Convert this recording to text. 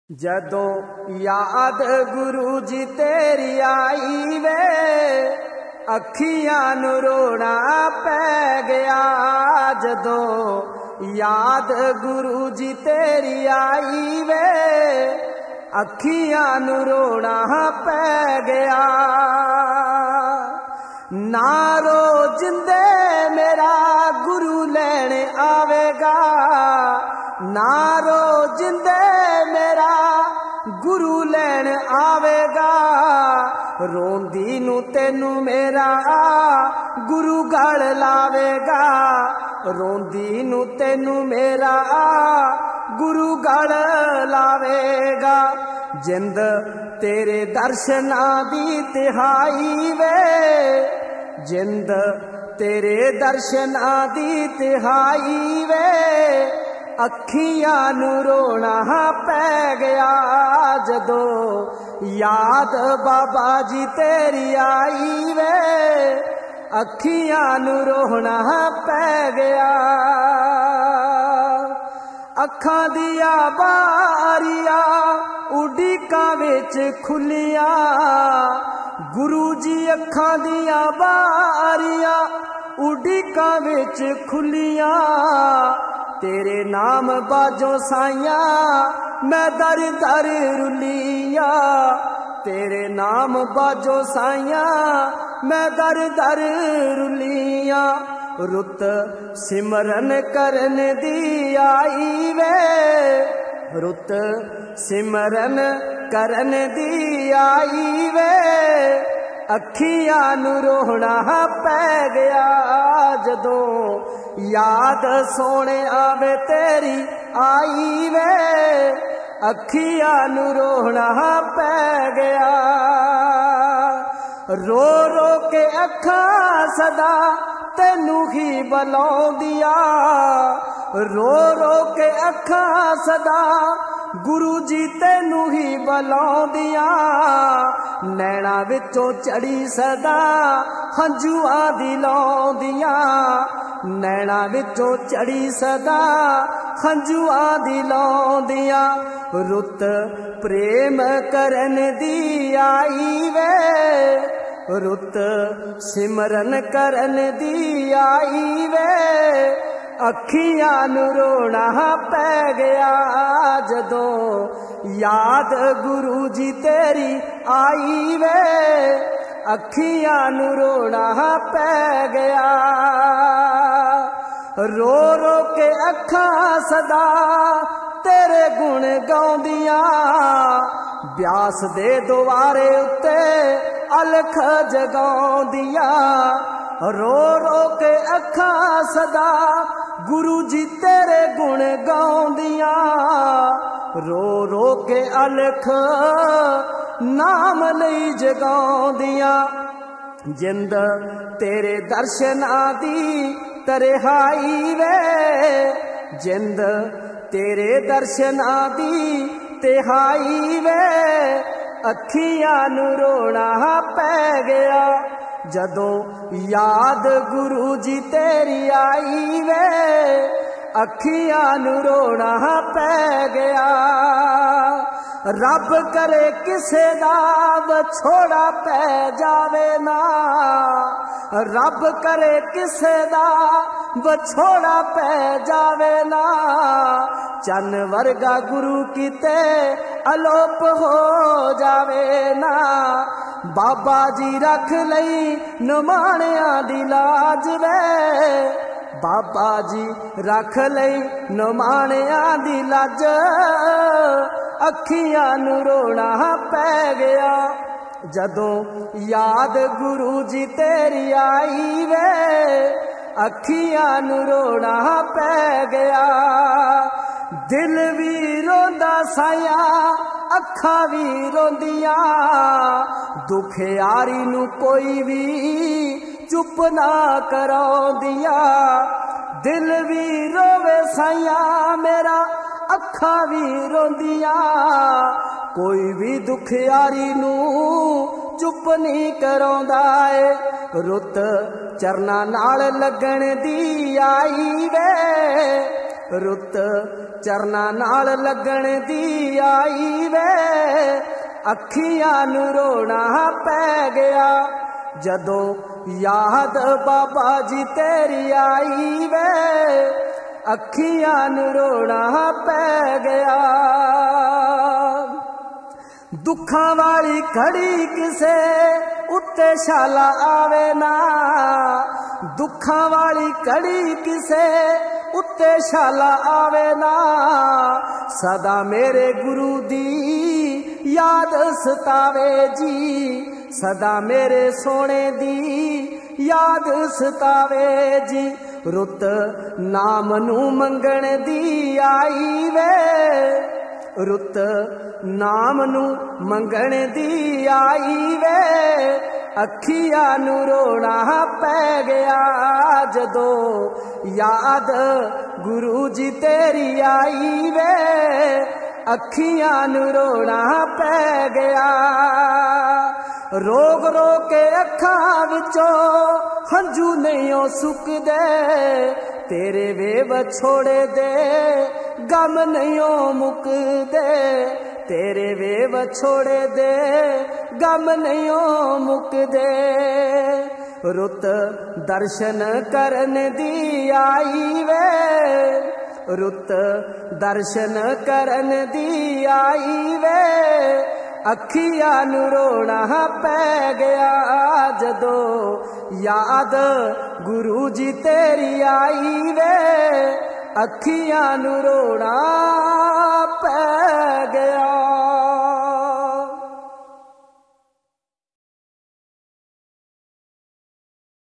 जदों याद गुरु जी तेरी आई वे अखियां नू रोना पै गया। जदों याद गुरु जी तेरी आई वे अखियां नू रोना पै गया। ना रो जिंदे मेरा गुरु लैण आवेगा, ना रो जिंदे मेरा गुरु लैण आवेगा। रोंदी नू तेनू मेरा गुरु गल लावेगा, रोंदी नू तेनू मेरा गुरु गल लावेगा। जिंद तेरे दर्शना दी तिहाई वे, जिंद तेरे दर्शना दी तिहाई वे अखियां नू रोना पै गया। जदों याद बाबा जी तेरी आई वे अखियां नू रोना पै गया। अखां दिया बारिया उड़ीकां विच खुलिया, गुरु जी अखां दिया बारिया उड़ीकां विच खुलिया। तेरे नाम बाजो साइया मैं दर दर रुलिया, तेरे नाम बाजो साइया मैं दर दर रुलिया। रुत सिमरन करन दी आई वे, रुत सिमरन करन दी आई वे अखियां नू रोना पै गया। जदों याद सोने आवे तेरी आई वे अखियां नू रोना पै गया। रो रो के अखां सदा तेनू ही बुलाउंदिया, रो रो के अखां सदा गुरु जी तेनू ही बुलाउंदिया। नैना विचों चढ़ी सदा हंजुआं दी लौंदिया, नैना विचों चढ़ी सदा हंजुआं दी लौंदिया। रुत प्रेम करन दी आई वे, रुत सिमरन करन दी आई वे अखियां नू रोना पै गया। जदों याद गुरु जी तेरी आई वे अखियां नू रोना पै गया। रो रो के अखां सदा तेरे गुण गाउंदियां, ब्यास दे द्वारे उत्ते अलख जगाउंदियां। रो रो के अखां सदा गुरु जी तेरे गुण गाउंदियां, रो रो के अलख नाम लई जगाउंदियां। जिंद तेरे दर्शना दी तरिहाई वे, जिंद तेरे दर्शना दी तिहाई वे अखियां नू रोना पै गया। जदों याद गुरु जी तेरी आई वे अखियां नू रोना पै गया। रब करे किसे दा विछोड़ा पै जावे ना, रब करे किसे दा विछोड़ा पै जावे ना। चन वर्गा गुरु किते अलोप हो जावे ना। बाबा जी रख लई नमाणियां दी लाज वे, बाबा जी रख लई नमाणियां दी लाज अखियां नू रोना पै गया। जदों याद गुरु जी तेरी आई वे अखियां नू रोना पै गया। दिल भी रोंदा साया अखां भी रोंदियां, दुख यारी नू कोई भी चुप ना कराउंदिया। दिल भी रोवे साया मेरा अखां भी रोंदियां, कोई भी दुख यारी नू चुप नहीं कराउंदा ए। रुत चरना नाल लगन दी आई वे रुत चरना नाल लगण दी आई वे, अखियां नू रोना पै गया जदों याद बाबा जी तेरी आई वे, अखियां नू रोना पै गया। दुखां वाली घड़ी किसे उत्ते शाला आवे ना, दुखां वाली घड़ी किसे उत्ते शाला आवे ना, सदा मेरे गुरु दी याद सतावे जी, सदा मेरे सोने दी याद सतावे जी। रुत नाम नू मंगण दी आई वे, रुत नाम नू मंगण दी आई वे, अखियां नू रोना पै गया जदों याद गुरु जी तेरी आई वे, अखियां नू रोना पै गया। रोग रोग के अखां विचों हंजू नहीं सुकदे, तेरे वे वछोड़े दे गम नहीं मुकदे, तेरे वे वछोड़े दे गम नहीं मुकदे। रुत दर्शन करन दी आई वे, रुत दर्शन करन दी आई वे, अखियां नू रोना पै गया जदों याद गुरु जी तेरी आई वे, अखियां नू रोना पै गया।